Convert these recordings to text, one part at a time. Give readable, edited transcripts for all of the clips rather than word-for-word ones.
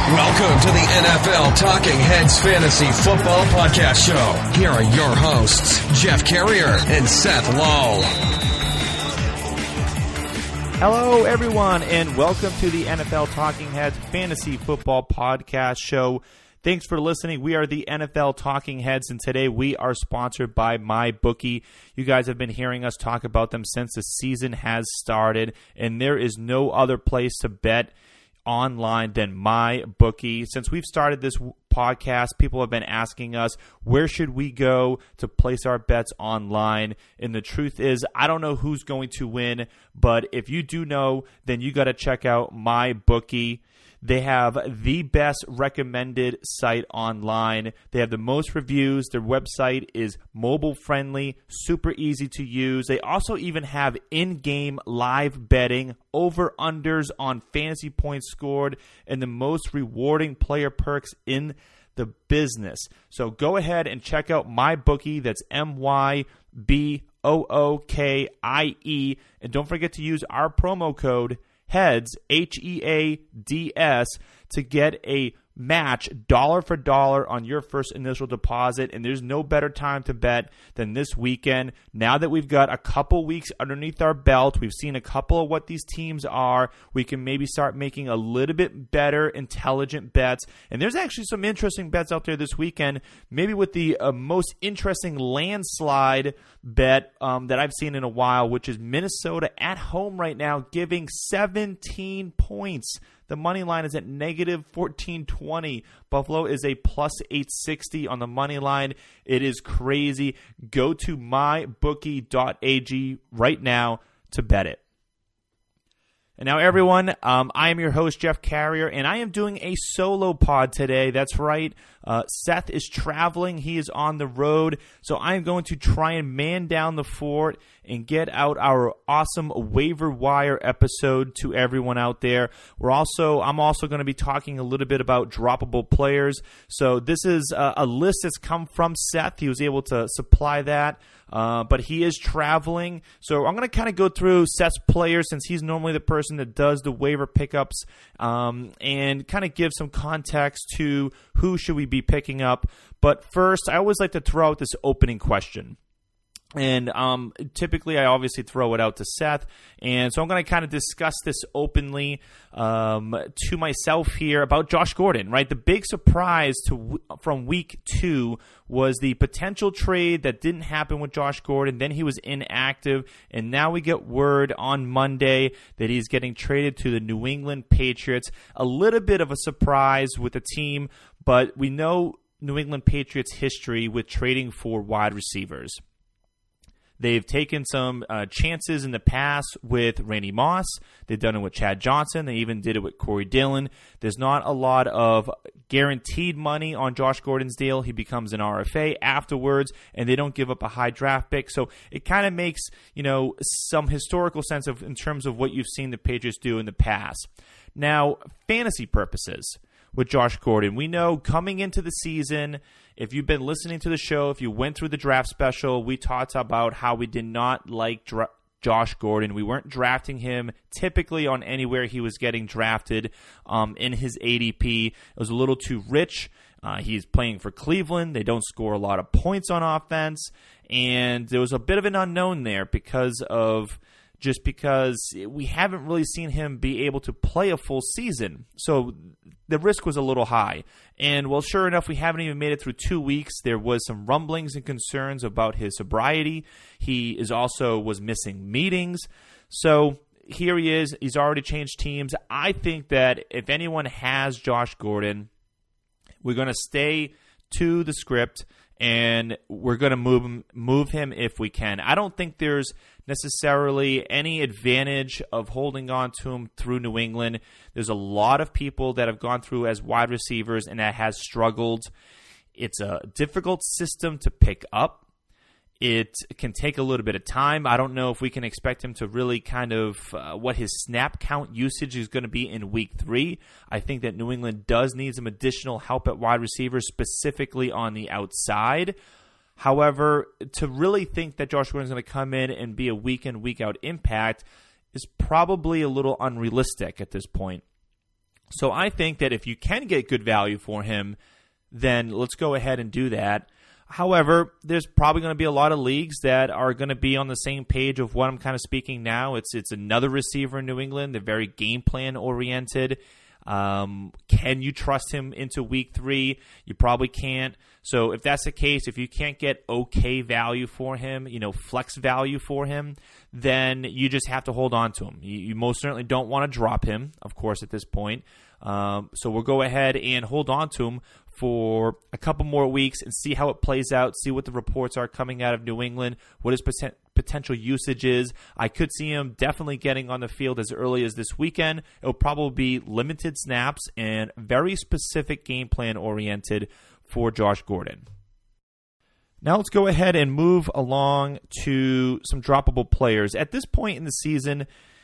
Welcome to the NFL Talking Heads Fantasy Football Podcast Show. Here are your hosts, Jeff Carrier and Seth Lowe. Hello, everyone, and welcome to the NFL Talking Heads Fantasy Football Podcast Show. Thanks for listening. We are the NFL Talking Heads, and today we are sponsored by MyBookie. You guys have been hearing us talk about them since the season has started, and there is no other place to bet online than MyBookie. Since we've started this podcast, people have been asking us, where should we go to place our bets online? And the truth is, I don't know who's going to win, but if you do know, then you got to check out MyBookie. They have the best recommended site online. They have the most reviews. Their website is mobile-friendly, super easy to use. They also even have in-game live betting, over-unders on fantasy points scored, and the most rewarding player perks in the business. So go ahead and check out MyBookie. That's MyBookie. And don't forget to use our promo code HEADS, HEADS, to get a match dollar for dollar on your first initial deposit. And there's no better time to bet than this weekend. Now that we've got a couple weeks underneath our belt, we've seen a couple of what these teams are, we can maybe start making a little bit better, intelligent bets. And there's actually some interesting bets out there this weekend, maybe with the most interesting landslide bet that I've seen in a while, which is Minnesota at home right now, giving 17 points. The money line is at negative 1420. Buffalo is a plus 860 on the money line. It is crazy. Go to mybookie.ag right now to bet it. And now, everyone, I am your host, Jeff Carrier, and I am doing a solo pod today. That's right. Seth is traveling. He is on the road. So I am going to try and man down the fort and get out our awesome waiver wire episode to everyone out there. I'm also going to be talking a little bit about droppable players. So this is a list that's come from Seth. He was able to supply that. But he is traveling. So I'm going to kind of go through Seth's players since he's normally the person that does the waiver pickups, and kind of give some context to who should we be picking up. But first, I always like to throw out this opening question. And typically, I obviously throw it out to Seth. And so I'm going to kind of discuss this openly to myself here about Josh Gordon, right? The big surprise from week 2 was the potential trade that didn't happen with Josh Gordon. Then he was inactive. And now we get word on Monday that he's getting traded to the New England Patriots. A little bit of a surprise with the team, but we know New England Patriots' history with trading for wide receivers. They've taken some chances in the past with Randy Moss. They've done it with Chad Johnson. They even did it with Corey Dillon. There's not a lot of guaranteed money on Josh Gordon's deal. He becomes an RFA afterwards, and they don't give up a high draft pick. So it kind of makes, some historical sense in terms of what you've seen the Patriots do in the past. Now, fantasy purposes with Josh Gordon, we know coming into the season, if you've been listening to the show, if you went through the draft special, we talked about how we did not like Josh Gordon. We weren't drafting him typically on anywhere he was getting drafted in his ADP. It was a little too rich. He's playing for Cleveland. They don't score a lot of points on offense. And there was a bit of an unknown there because we haven't really seen him be able to play a full season. So the risk was a little high. And, well, sure enough, we haven't even made it through 2 weeks. There was some rumblings and concerns about his sobriety. He was missing meetings. So here he is. He's already changed teams. I think that if anyone has Josh Gordon, we're going to stay to the script, and we're going to move him if we can. I don't think there's necessarily any advantage of holding on to him through New England. There's a lot of people that have gone through as wide receivers and that has struggled. It's a difficult system to pick up. It can take a little bit of time. I don't know if we can expect him to really kind of what his snap count usage is going to be in week 3. I think that New England does need some additional help at wide receiver, specifically on the outside. However, to really think that Josh Gordon is going to come in and be a week in, week out impact is probably a little unrealistic at this point. So I think that if you can get good value for him, then let's go ahead and do that. However, there's probably going to be a lot of leagues that are going to be on the same page of what I'm kind of speaking now. It's another receiver in New England. They're very game plan oriented. Can you trust him into week 3? You probably can't. So if that's the case, if you can't get okay value for him, flex value for him, then you just have to hold on to him. You most certainly don't want to drop him, of course, at this point. So we'll go ahead and hold on to him for a couple more weeks and see how it plays out, see what the reports are coming out of New England, what his potential usage is. I could see him definitely getting on the field as early as this weekend. It'll probably be limited snaps and very specific game plan oriented for Josh Gordon. Now let's go ahead and move along to some droppable players. At this point in the season,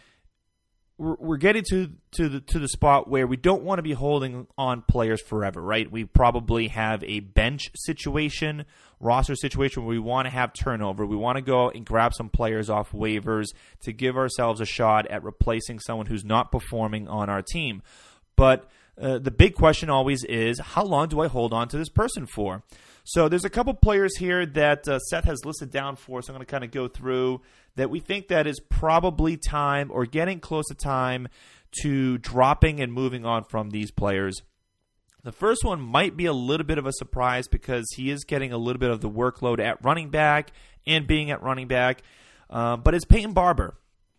we're getting to the spot where we don't want to be holding on players forever, right? We probably have a bench situation, roster situation where we want to have turnover. We want to go and grab some players off waivers to give ourselves a shot at replacing someone who's not performing on our team. But the big question always is, how long do I hold on to this person for? So there's a couple players here that Seth has listed down for us. I'm going to kind of go through that we think that is probably time or getting close to time to dropping and moving on from these players. The first one might be a little bit of a surprise because he is getting a little bit of the workload at running back and being at running back, but it's Peyton Barber.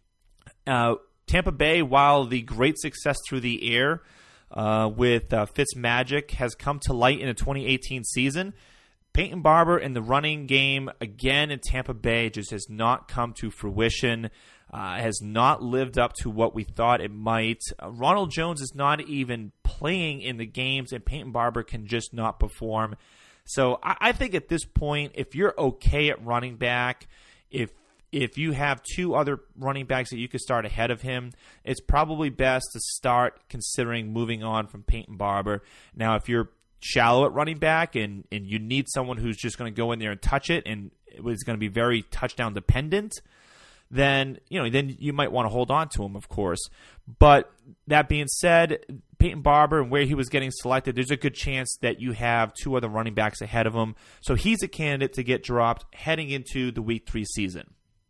Tampa Bay, while the great success through the air with Fitzmagic has come to light in the 2018 season, Peyton Barber in the running game, again in Tampa Bay, just has not come to fruition, has not lived up to what we thought it might. Ronald Jones is not even playing in the games, and Peyton Barber can just not perform. So I think at this point, if you're okay at running back, if you have 2 other running backs that you could start ahead of him, it's probably best to start considering moving on from Peyton Barber. Now, if you're shallow at running back and you need someone who's just going to go in there and touch it and is going to be very touchdown dependent, then you might want to hold on to him, of course. But that being said, Peyton Barber and where he was getting selected, there's a good chance that you have 2 other running backs ahead of him. So he's a candidate to get dropped heading into the Week 3 season.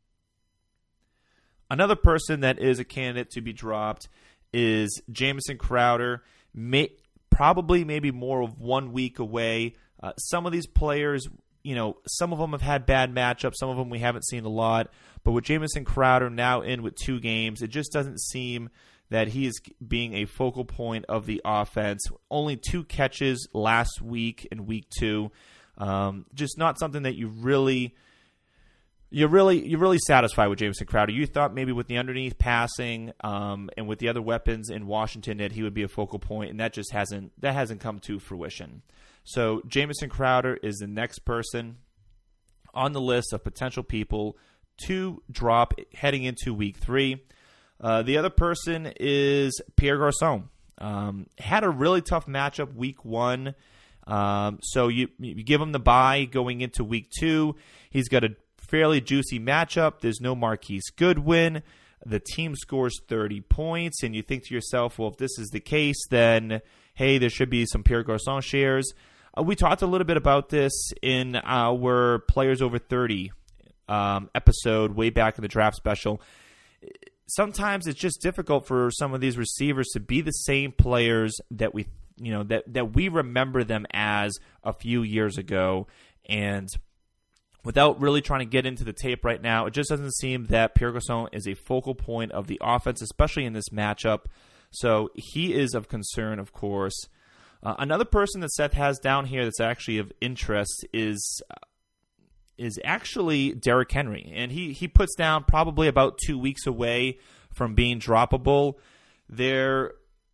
Another person that is a candidate to be dropped is Jamison Crowder. Probably maybe more of 1 week away. Some of these players, some of them have had bad matchups. Some of them we haven't seen a lot. But with Jamison Crowder now in with 2 games, it just doesn't seem that he is being a focal point of the offense. Only 2 catches last week in week 2. Just not something that you're really satisfied with Jamison Crowder. You thought maybe with the underneath passing and with the other weapons in Washington that he would be a focal point, and that just hasn't come to fruition. So Jamison Crowder is the next person on the list of potential people to drop heading into Week 3. The other person is Pierre Garçon. Had a really tough matchup Week 1. So you give him the bye going into Week 2. He's got a fairly juicy matchup. There's no Marquise Goodwin. The team scores 30 points, and you think to yourself, well, if this is the case, then, hey, there should be some Pierre Garçon shares. We talked a little bit about this in our Players Over 30 episode way back in the draft special. Sometimes it's just difficult for some of these receivers to be the same players that we remember them as a few years ago, and without really trying to get into the tape right now, it just doesn't seem that Pierre Garçon is a focal point of the offense, especially in this matchup. So he is of concern, of course. Another person that Seth has down here that's actually of interest is actually Derrick Henry. And he puts down probably about 2 weeks away from being droppable. They've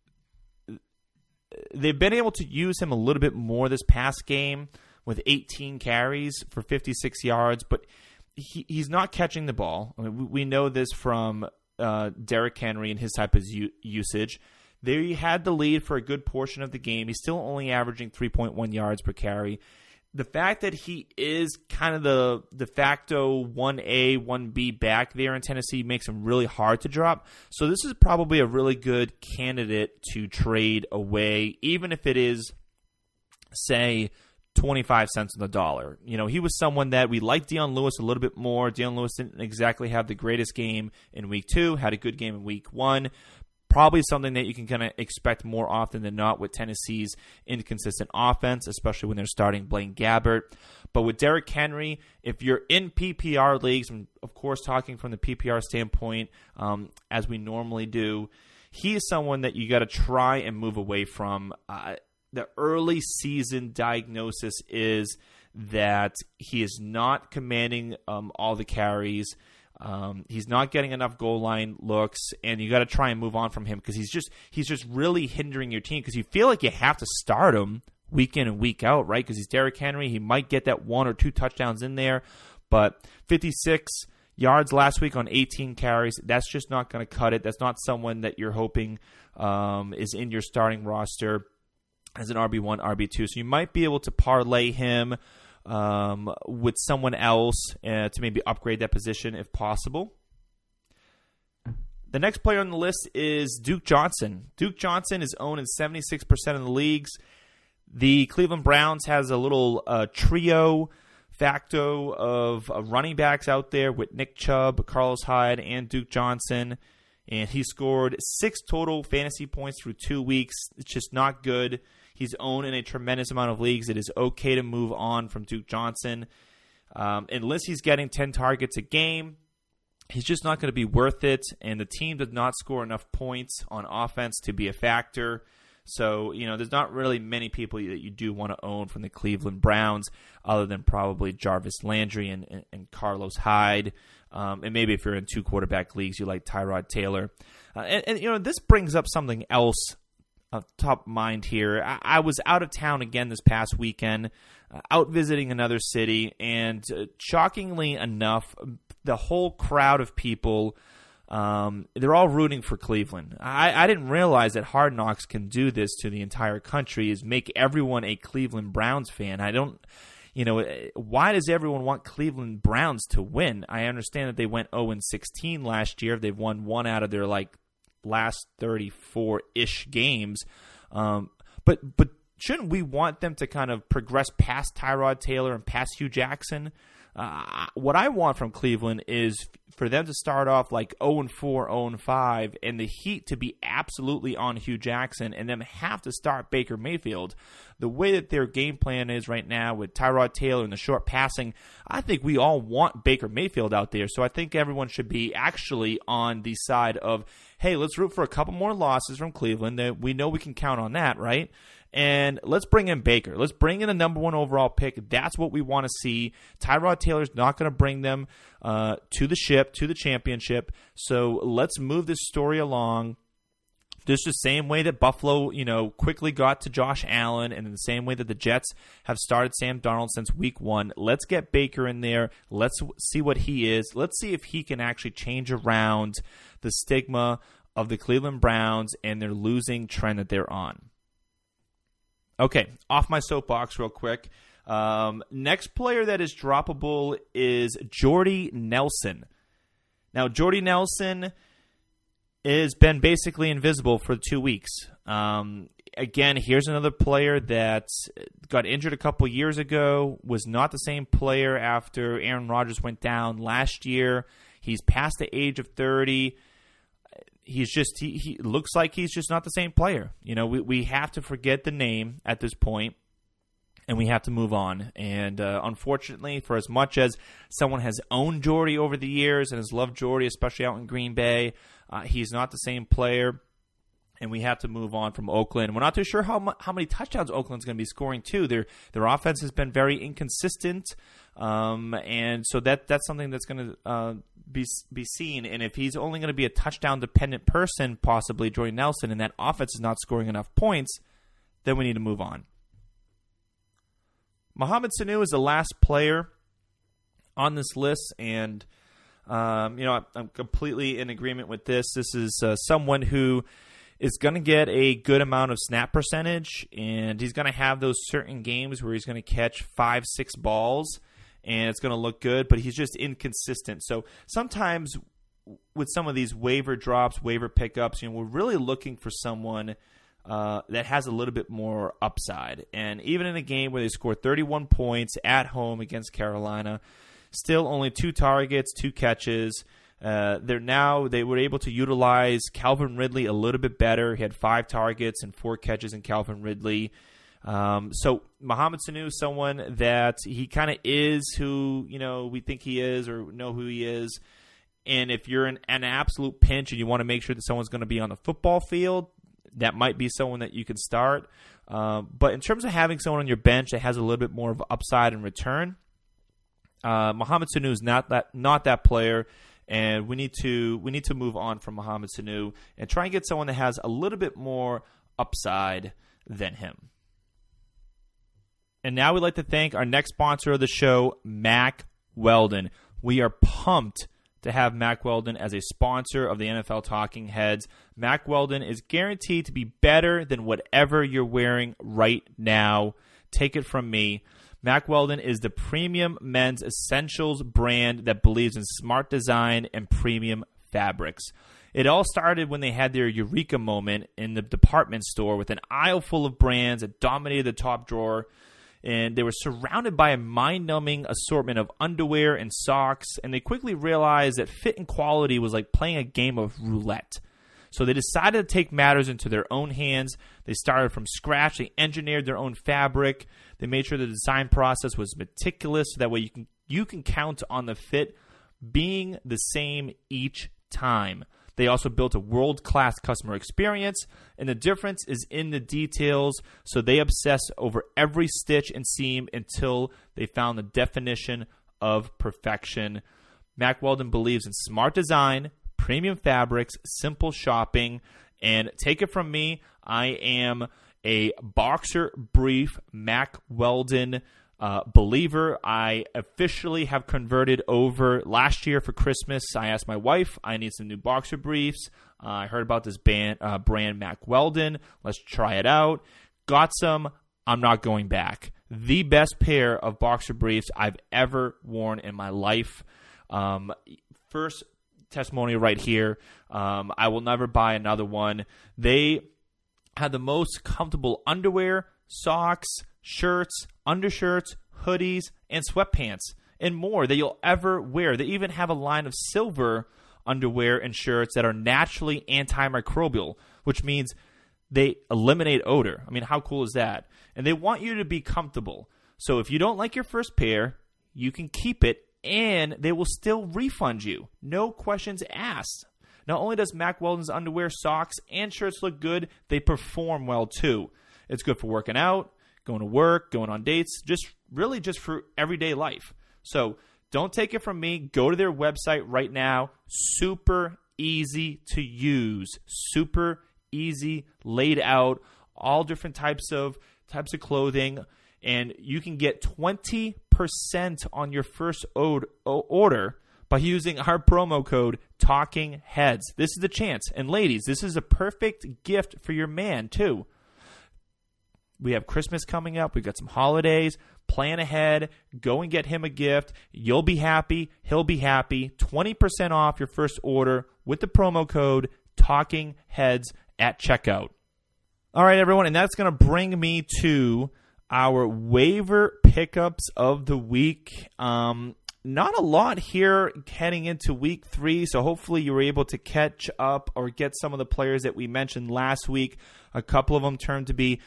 been able to use him a little bit more this past game, with 18 carries for 56 yards, but he's not catching the ball. I mean, we know this from Derrick Henry and his type of usage. They had the lead for a good portion of the game. He's still only averaging 3.1 yards per carry. the fact that he is kind of the de facto 1A, 1B back there in Tennessee makes him really hard to drop. So this is probably a really good candidate to trade away, even if it is, say, 25 cents on the dollar. You know, he was someone that we liked Dion Lewis a little bit more. Dion Lewis didn't exactly have the greatest game in week 2, had a good game in week 1. Probably something that you can kind of expect more often than not with Tennessee's inconsistent offense, especially when they're starting Blaine Gabbert. But with Derrick Henry, if you're in PPR leagues, and of course talking from the PPR standpoint, as we normally do, he is someone that you got to try and move away from. The early season diagnosis is that he is not commanding all the carries. He's not getting enough goal line looks, and you got to try and move on from him because he's just really hindering your team because you feel like you have to start him week in and week out, right? Because he's Derrick Henry. He might get that 1 or 2 touchdowns in there, but 56 yards last week on 18 carries, that's just not going to cut it. That's not someone that you're hoping is in your starting roster as an RB1, RB2. So you might be able to parlay him with someone else to maybe upgrade that position if possible. The next player on the list is Duke Johnson. Duke Johnson is owned in 76% of the leagues. The Cleveland Browns has a little trio facto of running backs out there with Nick Chubb, Carlos Hyde, and Duke Johnson. And he scored 6 total fantasy points through 2 weeks. It's just not good. He's owned in a tremendous amount of leagues. It is okay to move on from Duke Johnson. Unless he's getting 10 targets a game, he's just not going to be worth it. And the team did not score enough points on offense to be a factor. So, you know, there's not really many people that you do want to own from the Cleveland Browns other than probably Jarvis Landry and Carlos Hyde. And maybe if you're in 2 quarterback leagues, you like Tyrod Taylor. And, you know, this brings up something else top of mind here. I was out of town again this past weekend, out visiting another city, and shockingly enough, the whole crowd of people, they're all rooting for Cleveland. I didn't realize that Hard Knocks can do this to the entire country, is make everyone a Cleveland Browns fan. Why does everyone want Cleveland Browns to win? I understand that they went 0-16 last year. They've won 1 out of their last 34-ish games. But shouldn't we want them to kind of progress past Tyrod Taylor and past Hugh Jackson? What I want from Cleveland is for them to start off like 0-4, 0-5, and the heat to be absolutely on Hugh Jackson, and them have to start Baker Mayfield. The way that their game plan is right now with Tyrod Taylor and the short passing, I think we all want Baker Mayfield out there. So I think everyone should be actually on the side of, hey, let's root for a couple more losses from Cleveland. We know we can count on that, right? And let's bring in Baker. Let's bring in a number 1 overall pick. That's what we want to see. Tyrod Taylor's not going to bring them to the championship. So let's move this story along. Just the same way that Buffalo, quickly got to Josh Allen, and in the same way that the Jets have started Sam Darnold since week 1. Let's get Baker in there. Let's see what he is. Let's see if he can actually change around the stigma of the Cleveland Browns and their losing trend that they're on. Okay, off my soapbox real quick. Next player that is droppable is Jordy Nelson. Now, Jordy Nelson has been basically invisible for 2 weeks. Again, here's another player that got injured a couple years ago, was not the same player after Aaron Rodgers went down last year. He's past the age of 30. He looks like he's just not the same player. We have to forget the name at this point, and we have to move on. And unfortunately, for as much as someone has owned Jordy over the years and has loved Jordy, especially out in Green Bay, he's not the same player, and we have to move on from Oakland. We're not too sure how many touchdowns Oakland's going to be scoring too. Their offense has been very inconsistent, and so that's something that's going to be seen. And if he's only going to be a touchdown-dependent person, possibly Jordy Nelson, and that offense is not scoring enough points, then we need to move on. Mohamed Sanu is the last player on this list, and I'm completely in agreement with this. This is someone who is going to get a good amount of snap percentage, and he's going to have those certain games where he's going to catch 5-6 balls, and it's going to look good, but he's just inconsistent. So sometimes with some of these waiver drops, waiver pickups, we're really looking for someone that has a little bit more upside. And even in a game where they scored 31 points at home against Carolina, still only 2 targets, 2 catches. They were able to utilize Calvin Ridley a little bit better. He had 5 targets and 4 catches in Calvin Ridley. So Mohamed Sanu is someone that he kind of is who we think he is or know who he is. And if you're in an absolute pinch and you want to make sure that someone's going to be on the football field, that might be someone that you can start. But in terms of having someone on your bench that has a little bit more of upside in return, Mohamed Sanu is not that player. And we need to move on from Mohamed Sanu and try and get someone that has a little bit more upside than him. And now we'd like to thank our next sponsor of the show, Mack Weldon. We are pumped to have Mack Weldon as a sponsor of the NFL Talking Heads. Mack Weldon is guaranteed to be better than whatever you're wearing right now. Take it from me. Mack Weldon is the premium men's essentials brand that believes in smart design and premium fabrics. It all started when they had their eureka moment in the department store with an aisle full of brands that dominated the top drawer, and they were surrounded by a mind-numbing assortment of underwear and socks, and they quickly realized that fit and quality was like playing a game of roulette. So they decided to take matters into their own hands. They started from scratch. They engineered their own fabric. They made sure the design process was meticulous so that way you can count on the fit being the same each time. They also built a world-class customer experience, and the difference is in the details, so they obsess over every stitch and seam until they found the definition of perfection. Mack Weldon believes in smart design, premium fabrics, simple shopping, and take it from me, I am a boxer brief Mack Weldon believer. I officially have converted over last year for Christmas. I asked my wife, I need some new boxer briefs. I heard about this brand Mack Weldon. Let's try it out. Got some. I'm not going back. The best pair of boxer briefs I've ever worn in my life. First testimonial right here. I will never buy another one. They had the most comfortable underwear, socks, shirts, undershirts, hoodies, and sweatpants, and more that you'll ever wear. They even have a line of silver underwear and shirts that are naturally antimicrobial, which means they eliminate odor. I mean, how cool is that? And they want you to be comfortable. So if you don't like your first pair, you can keep it, and they will still refund you. No questions asked. Not only does Mack Weldon's underwear, socks, and shirts look good, they perform well too. It's good for working out, going to work, going on dates, just for everyday life. So don't take it from me. Go to their website right now. Super easy to use. Super easy, laid out, all different types of clothing, and you can get 20% on your first order by using our promo code TalkingHeads. This is the chance. And ladies, this is a perfect gift for your man too. We have Christmas coming up. We've got some holidays. Plan ahead. Go and get him a gift. You'll be happy. He'll be happy. 20% off your first order with the promo code TalkingHeads at checkout. All right, everyone, and that's going to bring me to our waiver pickups of the week. Not a lot here heading into week 3, so hopefully you were able to catch up or get some of the players that we mentioned last week. A couple of them turned to be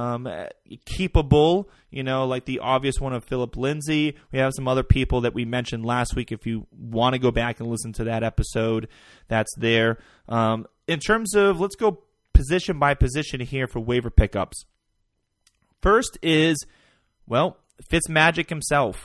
keepable, like the obvious one of Philip Lindsay. We have some other people that we mentioned last week. If you want to go back and listen to that episode, that's there. In terms of, let's go position by position here for waiver pickups. First is, Fitzmagic himself.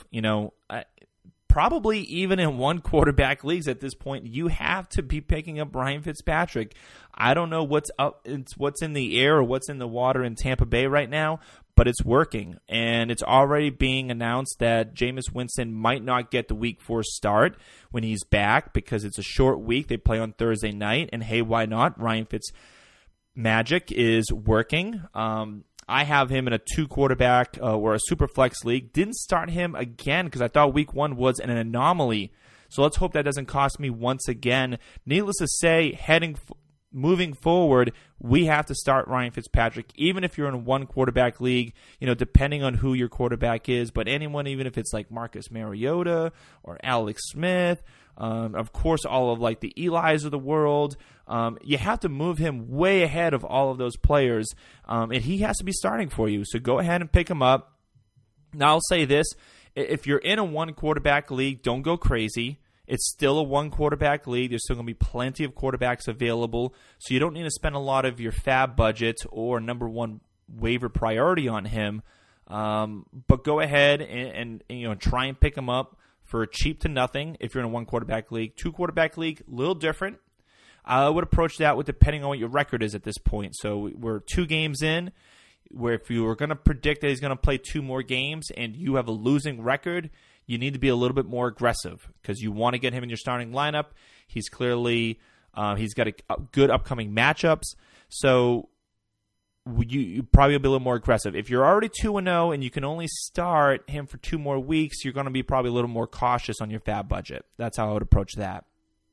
Probably even in one quarterback leagues at this point, you have to be picking up Ryan Fitzpatrick. I don't know what's in the air or what's in the water in Tampa Bay right now, but it's working. And it's already being announced that Jameis Winston might not get the week 4 start when he's back because it's a short week. They play on Thursday night, and hey, why not? Ryan magic is working. I have him in a 2-quarterback or a super flex league. Didn't start him again because I thought week 1 was an anomaly. So let's hope that doesn't cost me once again. Needless to say, moving forward, we have to start Ryan Fitzpatrick, even if you're in a 1-quarterback league, depending on who your quarterback is. But anyone, even if it's like Marcus Mariota or Alex Smith, of course, all of like the Eli's of the world, you have to move him way ahead of all of those players, and he has to be starting for you. So go ahead and pick him up. Now, I'll say this. If you're in a 1-quarterback league, don't go crazy. It's still a 1-quarterback league. There's still going to be plenty of quarterbacks available, so you don't need to spend a lot of your fab budget or number 1 waiver priority on him. But go ahead and try and pick him up for cheap to nothing if you're in a 1-quarterback league. 2-quarterback league, a little different. I would approach that with depending on what your record is at this point. So we're 2 games in, where if you were going to predict that he's going to play 2 more games and you have a losing record, you need to be a little bit more aggressive because you want to get him in your starting lineup. He's clearly he's got a good upcoming matchups, so you probably will be a little more aggressive. If you're already 2-0 and you can only start him for 2 more weeks, you're going to be probably a little more cautious on your fab budget. That's how I would approach that.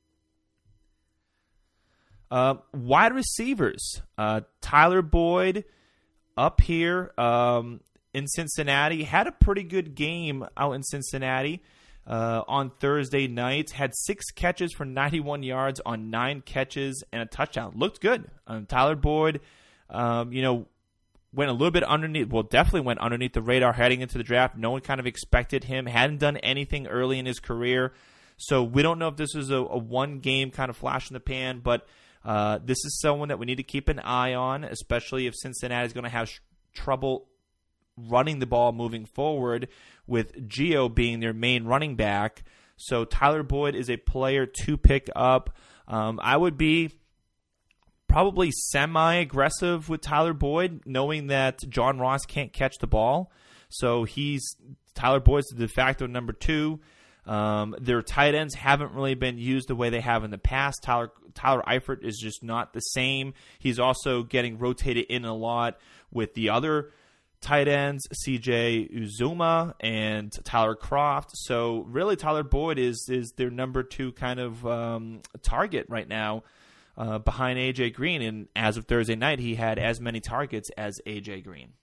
Wide receivers, Tyler Boyd up here in Cincinnati, had a pretty good game out in Cincinnati on Thursday night. Had 6 catches for 91 yards on 9 catches and a touchdown. Looked good. Tyler Boyd, went a little bit underneath. Well, definitely went underneath the radar heading into the draft. No one kind of expected him. Hadn't done anything early in his career. So we don't know if this is a one-game kind of flash in the pan, but this is someone that we need to keep an eye on, especially if Cincinnati is going to have trouble running the ball moving forward with Gio being their main running back. So Tyler Boyd is a player to pick up. I would be probably semi-aggressive with Tyler Boyd, knowing that John Ross can't catch the ball. So Tyler Boyd's the de facto number 2. Their tight ends haven't really been used the way they have in the past. Tyler Eifert is just not the same. He's also getting rotated in a lot with the other tight ends, CJ Uzomah and Tyler Kroft. So really Tyler Boyd is their number 2 kind of target right now behind A.J. Green. And as of Thursday night, he had as many targets as A.J. Green.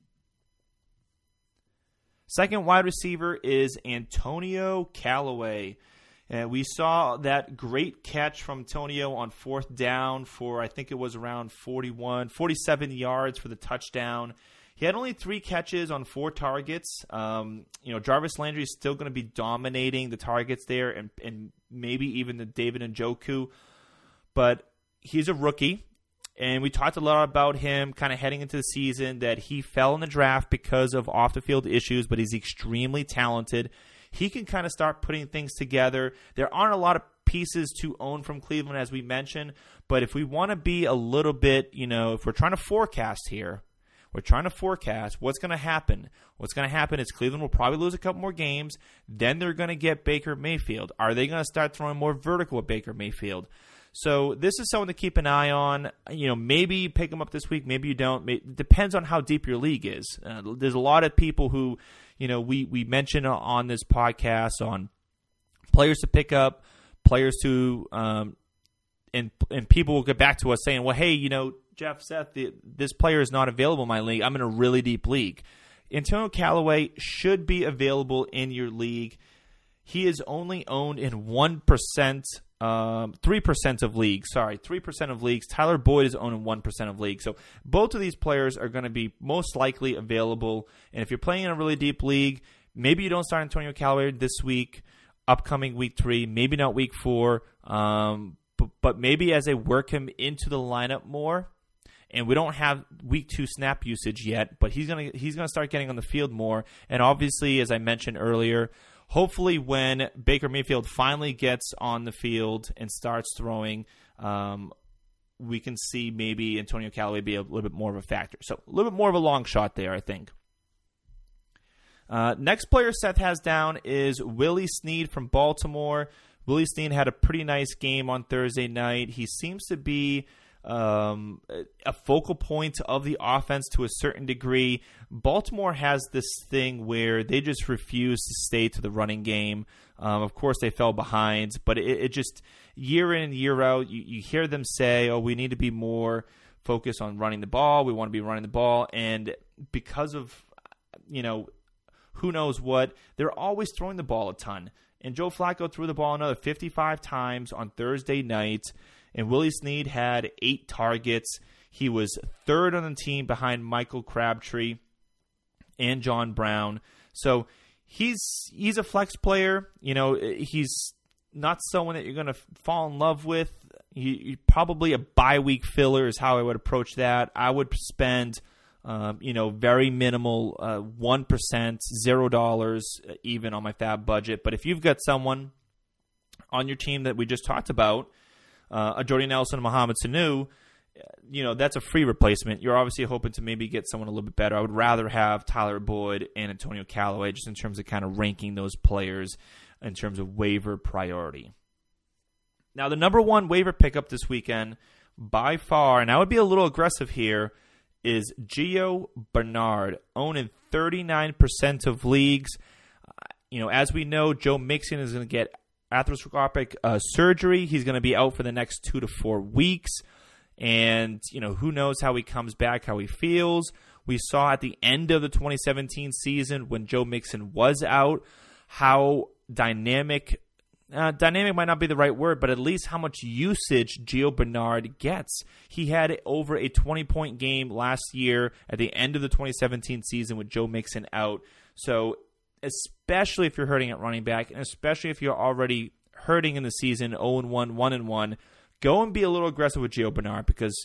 Second wide receiver is Antonio Callaway. And we saw that great catch from Antonio on 4th down for, I think it was around 47 yards for the touchdown. He had only 3 catches on 4 targets. Jarvis Landry is still going to be dominating the targets there and maybe even the David Njoku. But he's a rookie. And we talked a lot about him kind of heading into the season, that he fell in the draft because of off-the-field issues, but he's extremely talented. He can kind of start putting things together. There aren't a lot of pieces to own from Cleveland, as we mentioned, but if we want to be a little bit, if we're trying to forecast here, we're trying to forecast what's going to happen. What's going to happen is Cleveland will probably lose a couple more games. Then they're going to get Baker Mayfield. Are they going to start throwing more vertical at Baker Mayfield? So this is someone to keep an eye on. Maybe you pick him up this week, maybe you don't. It depends on how deep your league is. There's a lot of people who, we mention on this podcast on players to pick up, players to, and people will get back to us saying, well, hey, Jeff, Seth, this player is not available in my league. I'm in a really deep league. Antonio Callaway should be available in your league. He is only owned in 3% of leagues. 3% of leagues. Tyler Boyd is owned in 1% of leagues. So both of these players are going to be most likely available. And if you're playing in a really deep league, maybe you don't start Antonio Callaway this week, upcoming week 3, maybe not week 4, but maybe as they work him into the lineup more. And we don't have week 2 snap usage yet, but he's gonna start getting on the field more. And obviously, as I mentioned earlier, hopefully when Baker Mayfield finally gets on the field and starts throwing, we can see maybe Antonio Callaway be a little bit more of a factor. So a little bit more of a long shot there, I think. Next player Seth has down is Willie Snead from Baltimore. Willie Snead had a pretty nice game on Thursday night. He seems to be a focal point of the offense to a certain degree. Baltimore has this thing where they just refuse to stay to the running game. Of course, they fell behind, but it just year in and year out, you hear them say, oh, we need to be more focused on running the ball. We want to be running the ball. And because of, who knows what, they're always throwing the ball a ton. And Joe Flacco threw the ball another 55 times on Thursday night. And Willie Snead had 8 targets. He was third on the team behind Michael Crabtree and John Brown. So he's a flex player. He's not someone that you're going to fall in love with. He probably a bye week filler is how I would approach that. I would spend, very minimal, 1%, $0 even on my fab budget. But if you've got someone on your team that we just talked about, a Jordy Nelson and Mohamed Sanu, that's a free replacement. You're obviously hoping to maybe get someone a little bit better. I would rather have Tyler Boyd and Antonio Callaway just in terms of kind of ranking those players in terms of waiver priority. Now, the number one waiver pickup this weekend by far, and I would be a little aggressive here, is Gio Bernard, owned in 39% of leagues. As we know, Joe Mixon is going to get arthroscopic surgery. He's going to be out for the next 2 to 4 weeks. And, who knows how he comes back, how he feels. We saw at the end of the 2017 season when Joe Mixon was out how dynamic might not be the right word, but at least how much usage Gio Bernard gets. He had over a 20-point game last year at the end of the 2017 season with Joe Mixon out. So especially if you're hurting at running back, and especially if you're already hurting in the season, 0-1, 1-1, go and be a little aggressive with Gio Bernard because,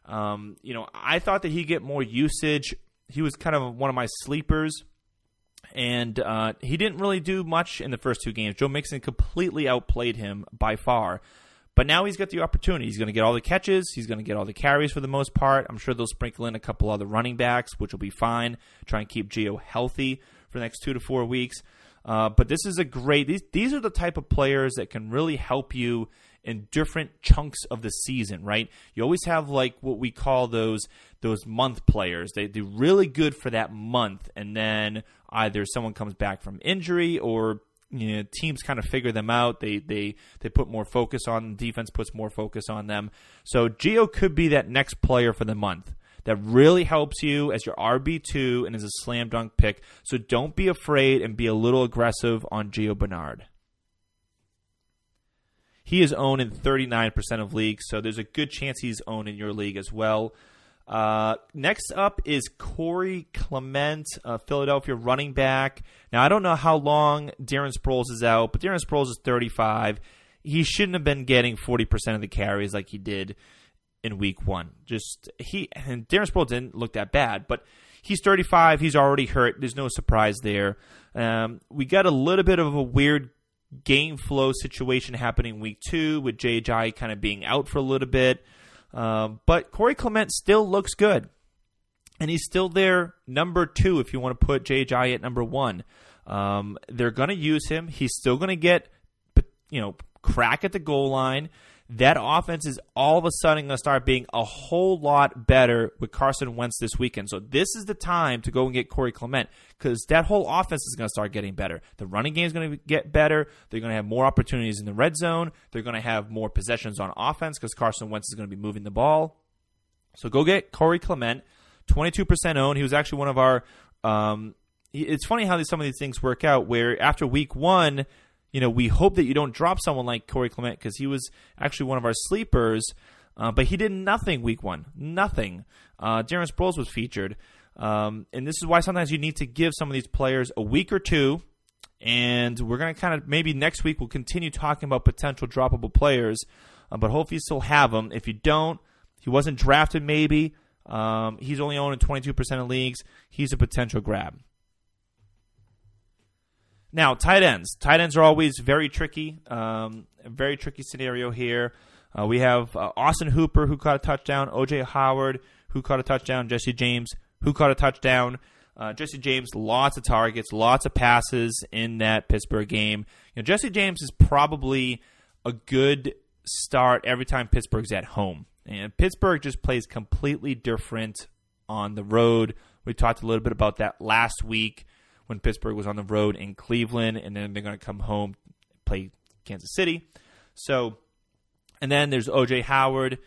I thought that he'd get more usage. He was kind of one of my sleepers, and he didn't really do much in the first 2 games. Joe Mixon completely outplayed him by far. But now he's got the opportunity. He's going to get all the catches. He's going to get all the carries for the most part. I'm sure they'll sprinkle in a couple other running backs, which will be fine. Try and keep Gio healthy for the next 2 to 4 weeks. But this is a great – these are the type of players that can really help you in different chunks of the season, right? You always have like what we call those month players. They're really good for that month, and then either someone comes back from injury or teams kind of figure them out. They put more focus on them. Defense puts more focus on them. So Gio could be that next player for the month that really helps you as your RB2 and is a slam dunk pick. So don't be afraid and be a little aggressive on Gio Bernard. He is owned in 39% of leagues, so there's a good chance he's owned in your league as well. Next up is Corey Clement, Philadelphia running back. Now, I don't know how long Darren Sproles is out, but Darren Sproles is 35. He shouldn't have been getting 40% of the carries like he did in week 1. And Darren Sproles didn't look that bad, but he's 35. He's already hurt. There's no surprise there. We got a little bit of a weird game flow situation happening week 2 with Jay Ajayi kind of being out for a little bit. But Corey Clement still looks good. And he's still there number 2 if you want to put Jay Ajayi at number 1. They're going to use him. He's still going to get, crack at the goal line. That offense is all of a sudden going to start being a whole lot better with Carson Wentz this weekend. So this is the time to go and get Corey Clement because that whole offense is going to start getting better. The running game is going to get better. They're going to have more opportunities in the red zone. They're going to have more possessions on offense because Carson Wentz is going to be moving the ball. So go get Corey Clement, 22% owned. He was actually one of our it's funny how some of these things work out where after week 1, we hope that you don't drop someone like Corey Clement because he was actually one of our sleepers, but he did nothing week 1. Nothing. Darren Sproles was featured. And this is why sometimes you need to give some of these players a week or 2, and we're going to kind of maybe next week we'll continue talking about potential droppable players, but hopefully you still have them. If you don't, he wasn't drafted maybe. He's only owned in 22% of leagues. He's a potential grab. Now, tight ends. Tight ends are always very tricky. A very tricky scenario here. We have Austin Hooper, who caught a touchdown. O.J. Howard, who caught a touchdown. Jesse James, who caught a touchdown. Jesse James, lots of targets, lots of passes in that Pittsburgh game. Jesse James is probably a good start every time Pittsburgh's at home. And Pittsburgh just plays completely different on the road. We talked a little bit about that last week when Pittsburgh was on the road in Cleveland, and then they're going to come home and play Kansas City. So, and then there's O.J. Howard.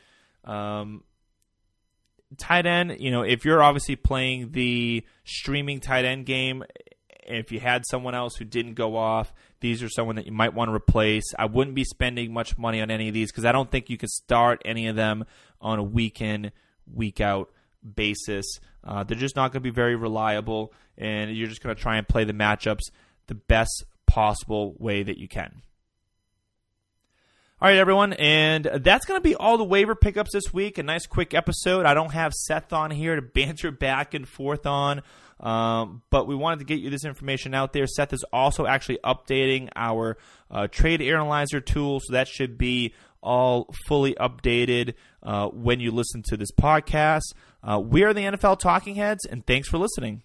Tight end, if you're obviously playing the streaming tight end game, if you had someone else who didn't go off, these are someone that you might want to replace. I wouldn't be spending much money on any of these because I don't think you can start any of them on a week-in, week-out basis. They're just not going to be very reliable, and you're just going to try and play the matchups the best possible way that you can. All right, everyone, and that's going to be all the waiver pickups this week. A nice quick episode. I don't have Seth on here to banter back and forth on, but we wanted to get you this information out there. Seth is also actually updating our trade analyzer tool, so that should be all fully updated when you listen to this podcast. We are the NFL Talking Heads, and thanks for listening.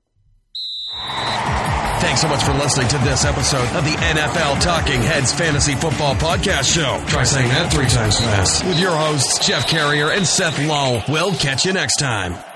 Thanks so much for listening to this episode of the NFL Talking Heads Fantasy Football Podcast Show. Try saying that 3 times fast. With your hosts, Jeff Carrier and Seth Lowe. We'll catch you next time.